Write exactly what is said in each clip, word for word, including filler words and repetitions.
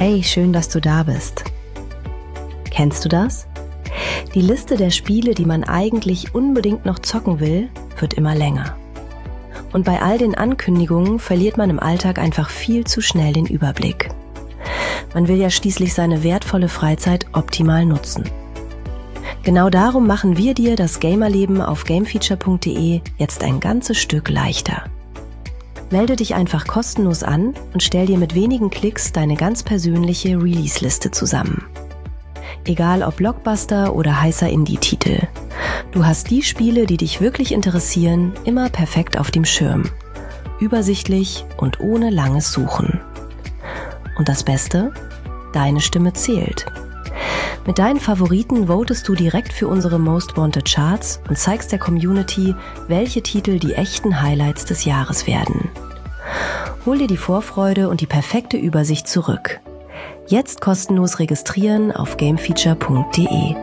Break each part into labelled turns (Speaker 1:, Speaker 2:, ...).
Speaker 1: Hey, schön, dass du da bist. Kennst du das? Die Liste der Spiele, die man eigentlich unbedingt noch zocken will, wird immer länger. Und bei all den Ankündigungen verliert man im Alltag einfach viel zu schnell den Überblick. Man will ja schließlich seine wertvolle Freizeit optimal nutzen. Genau darum machen wir dir das Gamerleben auf gamefeature punkt de jetzt ein ganzes Stück leichter. Melde dich einfach kostenlos an und stell dir mit wenigen Klicks deine ganz persönliche Release-Liste zusammen. Egal ob Blockbuster oder heißer Indie-Titel. Du hast die Spiele, die dich wirklich interessieren, immer perfekt auf dem Schirm. Übersichtlich und ohne langes Suchen. Und das Beste? Deine Stimme zählt. Mit deinen Favoriten votest du direkt für unsere Most Wanted Charts und zeigst der Community, welche Titel die echten Highlights des Jahres werden. Hol dir die Vorfreude und die perfekte Übersicht zurück. Jetzt kostenlos registrieren auf gamefeature punkt de.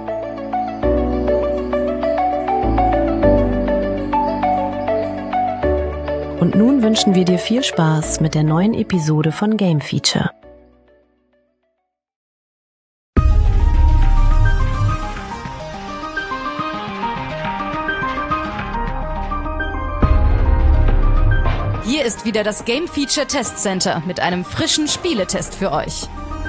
Speaker 1: Und nun wünschen wir dir viel Spaß mit der neuen Episode von Game Feature.
Speaker 2: Hier ist wieder das Game Feature Test Center mit einem frischen Spieletest für euch.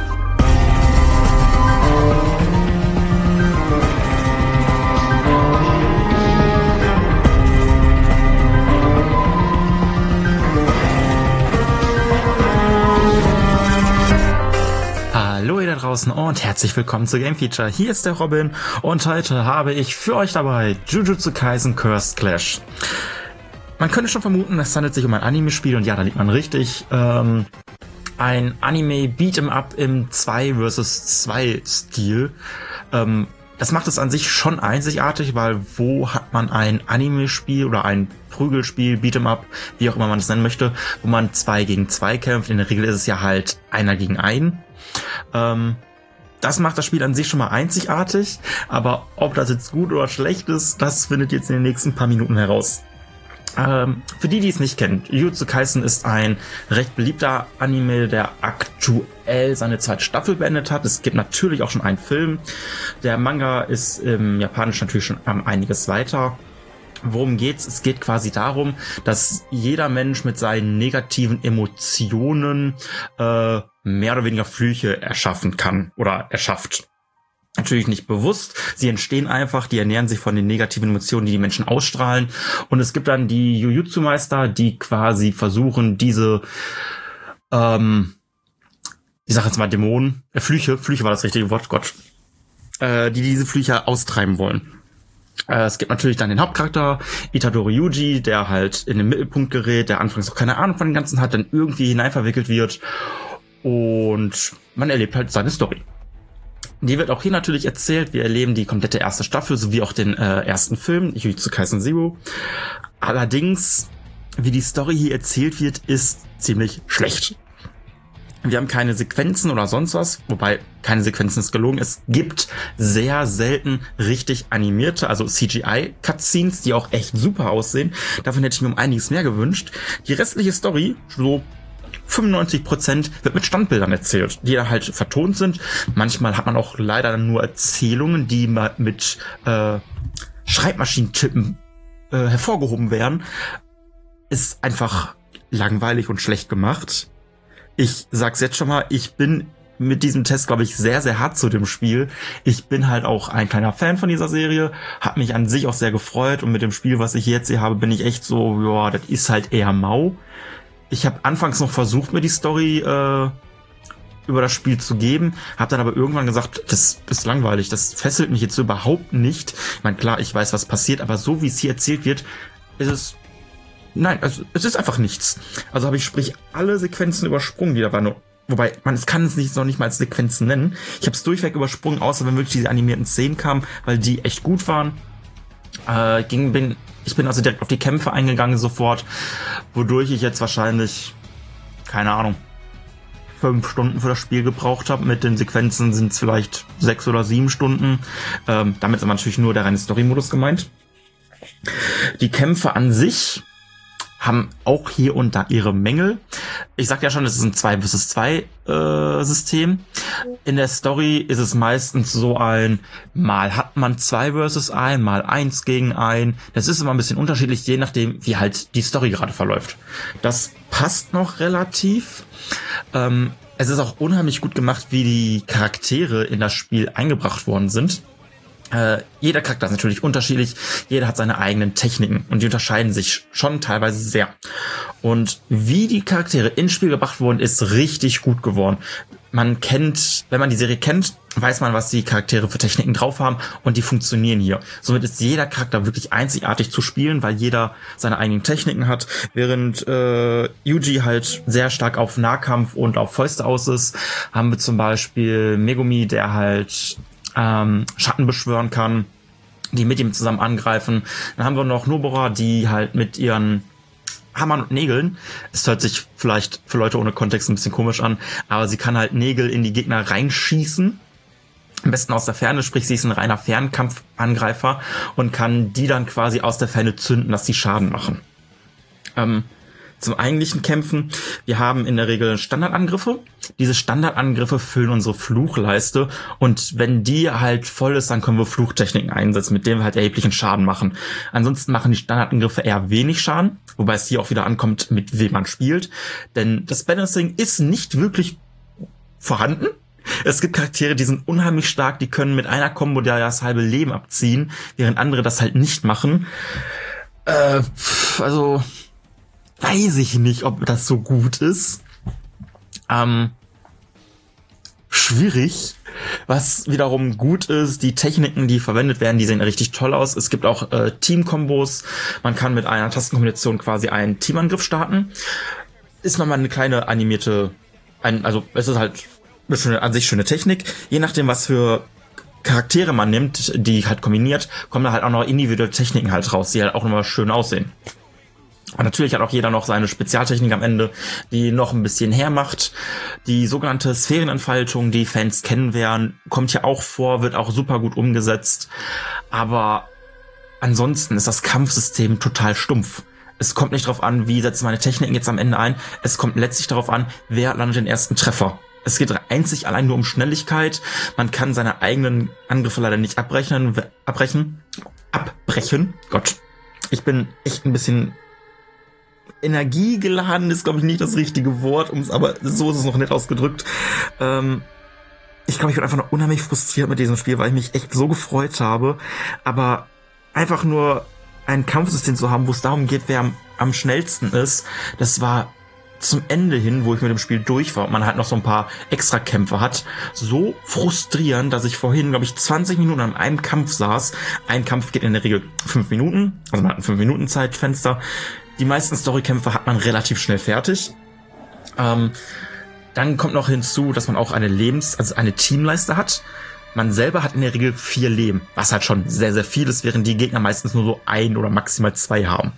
Speaker 3: Hallo ihr da draußen und herzlich willkommen zu Game Feature. Hier ist der Robin und heute habe ich für euch dabei Jujutsu Kaisen Cursed Clash. Man könnte schon vermuten, es handelt sich um ein Anime-Spiel und ja, da liegt man richtig. Ähm, ein Anime-Beat'em-up im zwei versus zwei Stil. Ähm, das macht es an sich schon einzigartig, weil wo hat man ein Anime-Spiel oder ein Prügelspiel, Beat'em-up, wie auch immer man es nennen möchte, wo man zwei gegen zwei kämpft. In der Regel ist es ja halt einer gegen einen. Ähm, das macht das Spiel an sich schon mal einzigartig, aber ob das jetzt gut oder schlecht ist, das findet ihr jetzt in den nächsten paar Minuten heraus. Ähm, für die, die es nicht kennen, Jujutsu Kaisen ist ein recht beliebter Anime, der aktuell seine zweite Staffel beendet hat. Es gibt natürlich auch schon einen Film. Der Manga ist im Japanischen natürlich schon um einiges weiter. Worum geht's? Es geht quasi darum, dass jeder Mensch mit seinen negativen Emotionen äh, mehr oder weniger Flüche erschaffen kann oder erschafft. Natürlich nicht bewusst, sie entstehen einfach, die ernähren sich von den negativen Emotionen, die die Menschen ausstrahlen. Und es gibt dann die Jujutsu-Meister, die quasi versuchen, diese, ähm, ich sag jetzt mal Dämonen, äh, Flüche, Flüche war das richtige Wort, Gott, äh, die diese Flüche austreiben wollen. Äh, es gibt natürlich dann den Hauptcharakter, Itadori Yuji, der halt in den Mittelpunkt gerät, der anfangs auch keine Ahnung von dem Ganzen hat, dann irgendwie hineinverwickelt wird und man erlebt halt seine Story. Die wird auch hier natürlich erzählt. Wir erleben die komplette erste Staffel sowie auch den äh, ersten Film, Jujutsu Kaisen Zero. Allerdings, wie die Story hier erzählt wird, ist ziemlich schlecht. Wir haben keine Sequenzen oder sonst was, wobei keine Sequenzen ist gelogen. Es gibt sehr selten richtig animierte, also C G I-Cutscenes, die auch echt super aussehen. Davon hätte ich mir um einiges mehr gewünscht. Die restliche Story, so fünfundneunzig Prozent wird mit Standbildern erzählt, die da halt vertont sind. Manchmal hat man auch leider nur Erzählungen, die mit äh, Schreibmaschinentippen äh, hervorgehoben werden. Ist einfach langweilig und schlecht gemacht. Ich sag's jetzt schon mal, ich bin mit diesem Test, glaube ich, sehr, sehr hart zu dem Spiel. Ich bin halt auch ein kleiner Fan von dieser Serie, hab mich an sich auch sehr gefreut und mit dem Spiel, was ich jetzt hier habe, bin ich echt so, ja, das ist halt eher mau. Ich habe anfangs noch versucht, mir die Story äh, über das Spiel zu geben, habe dann aber irgendwann gesagt, das ist langweilig, das fesselt mich jetzt überhaupt nicht. Ich meine, klar, ich weiß, was passiert, aber so wie es hier erzählt wird, ist es, nein, also es ist einfach nichts. Also habe ich sprich alle Sequenzen übersprungen, die da waren. Wobei, man es kann es nicht, noch nicht mal als Sequenzen nennen. Ich habe es durchweg übersprungen, außer wenn wirklich diese animierten Szenen kamen, weil die echt gut waren. Äh, ging, bin, ich bin also direkt auf die Kämpfe eingegangen sofort, wodurch ich jetzt wahrscheinlich, keine Ahnung, fünf Stunden für das Spiel gebraucht habe. Mit den Sequenzen sind es vielleicht sechs oder sieben Stunden. Ähm, damit ist aber natürlich nur der reine Story-Modus gemeint. Die Kämpfe an sich haben auch hier und da ihre Mängel. Ich sag ja schon, es ist ein zwei versus zwei äh, System. In der Story ist es meistens so ein, mal hat man zwei versus ein, mal eins gegen ein. Das ist immer ein bisschen unterschiedlich, je nachdem, wie halt die Story gerade verläuft. Das passt noch relativ. Ähm, es ist auch unheimlich gut gemacht, wie die Charaktere in das Spiel eingebracht worden sind. Äh, jeder Charakter ist natürlich unterschiedlich, jeder hat seine eigenen Techniken und die unterscheiden sich schon teilweise sehr. Und wie die Charaktere ins Spiel gebracht wurden, ist richtig gut geworden. Man kennt, wenn man die Serie kennt, weiß man, was die Charaktere für Techniken drauf haben und die funktionieren hier. Somit ist jeder Charakter wirklich einzigartig zu spielen, weil jeder seine eigenen Techniken hat, während äh, Yuji halt sehr stark auf Nahkampf und auf Fäuste aus ist, haben wir zum Beispiel Megumi, der halt ähm, Schatten beschwören kann, die mit ihm zusammen angreifen. Dann haben wir noch Nobara, die halt mit ihren Hammern und Nägeln, es hört sich vielleicht für Leute ohne Kontext ein bisschen komisch an, aber sie kann halt Nägel in die Gegner reinschießen. Am besten aus der Ferne, sprich sie ist ein reiner Fernkampfangreifer und kann die dann quasi aus der Ferne zünden, dass sie Schaden machen. Ähm, Zum eigentlichen Kämpfen. Wir haben in der Regel Standardangriffe. Diese Standardangriffe füllen unsere Fluchleiste und wenn die halt voll ist, dann können wir Fluchtechniken einsetzen, mit denen wir halt erheblichen Schaden machen. Ansonsten machen die Standardangriffe eher wenig Schaden, wobei es hier auch wieder ankommt, mit wem man spielt. Denn das Balancing ist nicht wirklich vorhanden. Es gibt Charaktere, die sind unheimlich stark, die können mit einer Kombo ja das halbe Leben abziehen, während andere das halt nicht machen. Äh, also... weiß ich nicht, ob das so gut ist. Ähm, schwierig. Was wiederum gut ist, die Techniken, die verwendet werden, die sehen richtig toll aus. Es gibt auch äh, Team-Kombos. Man kann mit einer Tastenkombination quasi einen Teamangriff starten. Ist nochmal eine kleine animierte, ein, also es ist halt eine schöne, an sich schöne Technik. Je nachdem, was für Charaktere man nimmt, die halt kombiniert, kommen da halt auch noch individuelle Techniken halt raus, die halt auch nochmal schön aussehen. Und natürlich hat auch jeder noch seine Spezialtechnik am Ende, die noch ein bisschen hermacht. Die sogenannte Sphärenentfaltung, die Fans kennen werden, kommt hier auch vor, wird auch super gut umgesetzt. Aber ansonsten ist das Kampfsystem total stumpf. Es kommt nicht darauf an, wie setze meine Techniken jetzt am Ende ein. Es kommt letztlich darauf an, wer landet den ersten Treffer. Es geht einzig allein nur um Schnelligkeit. Man kann seine eigenen Angriffe leider nicht abbrechen. Abbrechen. Abbrechen. Gott. Ich bin echt ein bisschen... energiegeladen ist, glaube ich, nicht das richtige Wort, um's, aber so ist es noch nett ausgedrückt. Ähm, ich glaube, ich bin einfach noch unheimlich frustriert mit diesem Spiel, weil ich mich echt so gefreut habe. Aber einfach nur ein Kampfsystem zu haben, wo es darum geht, wer am, am schnellsten ist, das war zum Ende hin, wo ich mit dem Spiel durch war und man halt noch so ein paar Extrakämpfe hat, so frustrierend, dass ich vorhin, glaube ich, zwanzig Minuten an einem Kampf saß. Ein Kampf geht in der Regel fünf Minuten, also man hat ein fünf Minuten Zeitfenster. Die meisten Storykämpfe hat man relativ schnell fertig. Ähm, dann kommt noch hinzu, dass man auch eine Lebens-, also eine Teamleiste hat. Man selber hat in der Regel vier Leben, was halt schon sehr, sehr viel ist, während die Gegner meistens nur so ein oder maximal zwei haben.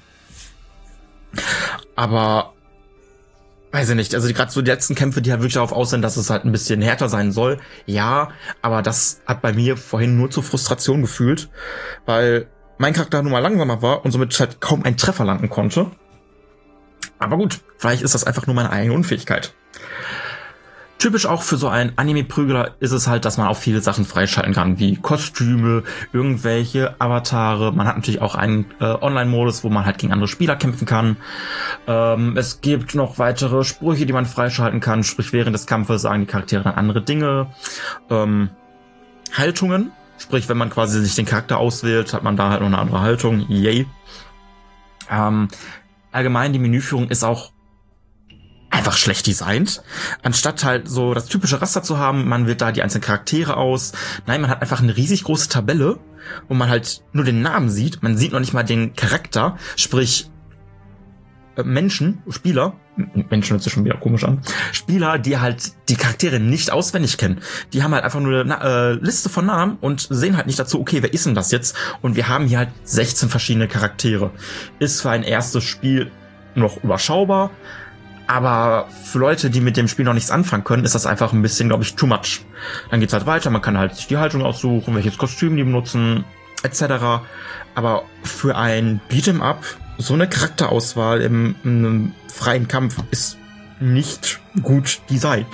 Speaker 3: Aber, weiß ich nicht, also gerade so die letzten Kämpfe, die halt wirklich darauf aussehen, dass es halt ein bisschen härter sein soll. Ja, aber das hat bei mir vorhin nur zur Frustration gefühlt, weil mein Charakter nun mal langsamer war und somit halt kaum ein Treffer landen konnte. Aber gut, vielleicht ist das einfach nur meine eigene Unfähigkeit. Typisch auch für so einen Anime-Prügler ist es halt, dass man auch viele Sachen freischalten kann, wie Kostüme, irgendwelche Avatare. Man hat natürlich auch einen äh, Online-Modus, wo man halt gegen andere Spieler kämpfen kann. Ähm, es gibt noch weitere Sprüche, die man freischalten kann. Sprich, während des Kampfes sagen die Charaktere dann andere Dinge. Ähm, Haltungen. Sprich, wenn man quasi sich den Charakter auswählt, hat man da halt noch eine andere Haltung. Yay. Ähm, allgemein, die Menüführung ist auch einfach schlecht designt. Anstatt halt so das typische Raster zu haben, man wählt da die einzelnen Charaktere aus. Nein, man hat einfach eine riesig große Tabelle, wo man halt nur den Namen sieht. Man sieht noch nicht mal den Charakter. Sprich, Menschen, Spieler, Menschen hört sich schon wieder komisch an, Spieler, die halt die Charaktere nicht auswendig kennen. Die haben halt einfach nur eine äh, Liste von Namen und sehen halt nicht dazu, okay, wer ist denn das jetzt? Und wir haben hier halt sechzehn verschiedene Charaktere. Ist für ein erstes Spiel noch überschaubar, aber für Leute, die mit dem Spiel noch nichts anfangen können, ist das einfach ein bisschen, glaube ich, too much. Dann geht's halt weiter, man kann halt sich die Haltung aussuchen, welches Kostüm die benutzen, et cetera. Aber für ein Beat'em Up, so eine Charakterauswahl im, im freien Kampf ist nicht gut designt.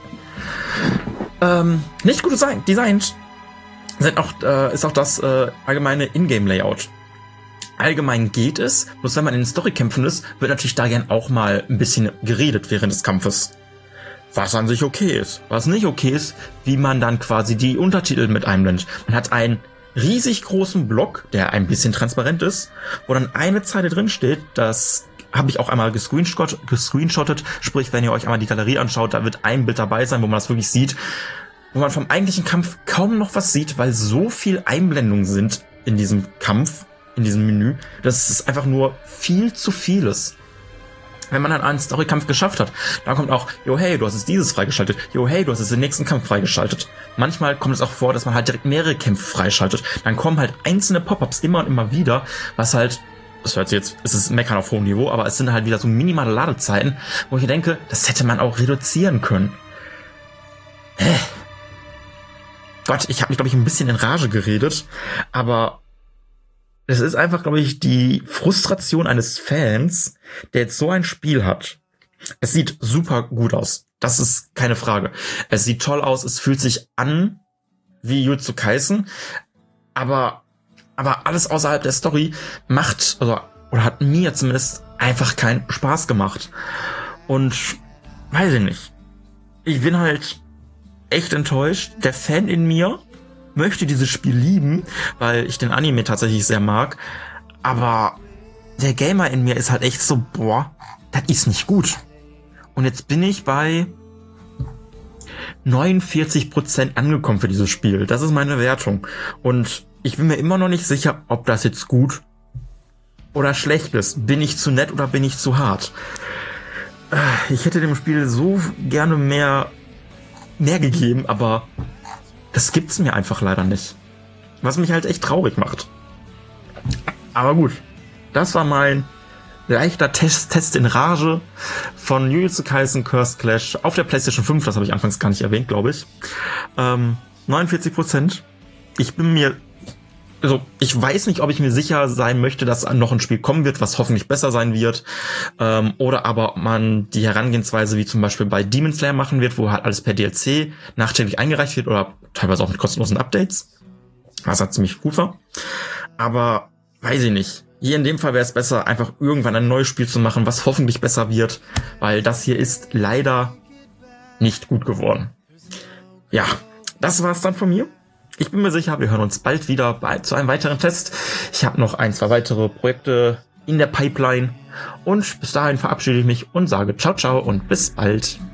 Speaker 3: Ähm, nicht gut designt. Designt sind auch, äh, ist auch das äh, allgemeine Ingame-Layout. Allgemein geht es, bloß wenn man in den Storykämpfen ist, wird natürlich da gern auch mal ein bisschen geredet während des Kampfes. Was an sich okay ist. Was nicht okay ist, wie man dann quasi die Untertitel mit einblendet. Man hat einen riesig großen Block, der ein bisschen transparent ist, wo dann eine Zeile drin steht, das habe ich auch einmal gescreenshot, gescreenshottet, sprich, wenn ihr euch einmal die Galerie anschaut, da wird ein Bild dabei sein, wo man das wirklich sieht, wo man vom eigentlichen Kampf kaum noch was sieht, weil so viel Einblendungen sind in diesem Kampf, in diesem Menü, das ist einfach nur viel zu vieles. Wenn man dann einen Storykampf geschafft hat, dann kommt auch, jo hey, du hast jetzt dieses freigeschaltet, jo hey, du hast jetzt den nächsten Kampf freigeschaltet. Manchmal kommt es auch vor, dass man halt direkt mehrere Kämpfe freischaltet. Dann kommen halt einzelne Pop-ups immer und immer wieder, was halt, das hört sich jetzt, es ist Meckern auf hohem Niveau, aber es sind halt wieder so minimale Ladezeiten, wo ich denke, das hätte man auch reduzieren können. Hä? Gott, ich habe mich, glaube ich, ein bisschen in Rage geredet, aber es ist einfach, glaube ich, die Frustration eines Fans, der jetzt so ein Spiel hat. Es sieht super gut aus. Das ist keine Frage. Es sieht toll aus. Es fühlt sich an wie Jujutsu Kaisen. Aber, aber alles außerhalb der Story macht, also, oder hat mir zumindest einfach keinen Spaß gemacht. Und, weiß ich nicht. Ich bin halt echt enttäuscht. Der Fan in mir möchte dieses Spiel lieben, weil ich den Anime tatsächlich sehr mag, aber der Gamer in mir ist halt echt so, boah, das ist nicht gut. Und jetzt bin ich bei neunundvierzig Prozent angekommen für dieses Spiel. Das ist meine Wertung. Und ich bin mir immer noch nicht sicher, ob das jetzt gut oder schlecht ist. Bin ich zu nett oder bin ich zu hart? Ich hätte dem Spiel so gerne mehr, mehr gegeben, aber das gibt's mir einfach leider nicht. Was mich halt echt traurig macht. Aber gut, das war mein leichter Test, Test in Rage von Jujutsu Kaisen Cursed Clash auf der PlayStation fünf. Das habe ich anfangs gar nicht erwähnt, glaube ich. Ähm, neunundvierzig Prozent. Ich bin mir... Also, ich weiß nicht, ob ich mir sicher sein möchte, dass noch ein Spiel kommen wird, was hoffentlich besser sein wird. Ähm, oder aber ob man die Herangehensweise wie zum Beispiel bei Demon Slayer machen wird, wo halt alles per D L C nachträglich eingereicht wird oder teilweise auch mit kostenlosen Updates. Was halt ziemlich gut war. Aber, weiß ich nicht. Hier in dem Fall wäre es besser, einfach irgendwann ein neues Spiel zu machen, was hoffentlich besser wird. Weil das hier ist leider nicht gut geworden. Ja, das war's dann von mir. Ich bin mir sicher, wir hören uns bald wieder bei, zu einem weiteren Test. Ich habe noch ein, zwei weitere Projekte in der Pipeline. Und bis dahin verabschiede ich mich und sage ciao, ciao und bis bald.